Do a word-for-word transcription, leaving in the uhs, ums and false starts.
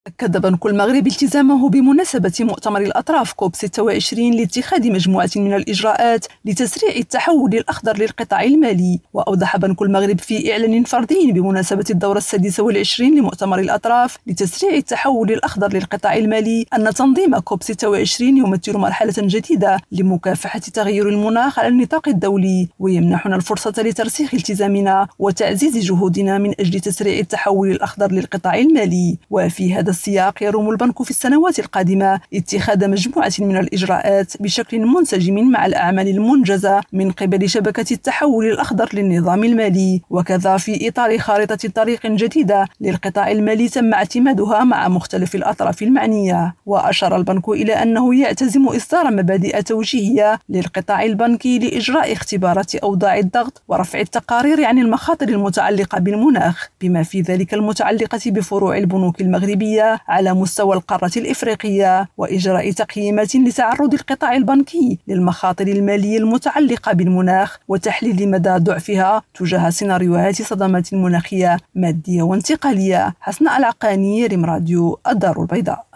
أكد بنك المغرب التزامه بمناسبة مؤتمر الأطراف كوب ستة وعشرين لاتخاذ مجموعة من الإجراءات لتسريع التحول الأخضر للقطاع المالي. وأوضح بنك المغرب في إعلان فردي بمناسبة الدورة السادسة والعشرين لمؤتمر الأطراف لتسريع التحول الأخضر للقطاع المالي أن تنظيم كوب ستة وعشرين يمثل مرحلة جديدة لمكافحة تغير المناخ على النطاق الدولي، ويمنحنا الفرصة لترسيخ التزامنا وتعزيز جهودنا من أجل تسريع التحول الأخضر للقطاع المالي. وفي هذا السياق يروم البنك في السنوات القادمة اتخاذ مجموعة من الإجراءات بشكل منسجم مع الأعمال المنجزة من قبل شبكة التحول الأخضر للنظام المالي، وكذا في إطار خارطة طريق جديدة للقطاع المالي تم اعتمادها مع مختلف الأطراف المعنية. وأشار البنك إلى أنه يعتزم إصدار مبادئ توجيهية للقطاع البنكي لإجراء اختبارات أوضاع الضغط ورفع التقارير عن المخاطر المتعلقة بالمناخ، بما في ذلك المتعلقة بفروع البنوك المغربية على مستوى القارة الإفريقية، وإجراء تقييمات لتعرض القطاع البنكي للمخاطر المالية المتعلقة بالمناخ وتحليل مدى ضعفها تجاه سيناريوهات صدمات مناخية مادية وانتقالية. حسناء العقاني، ريم راديو، الدار البيضاء.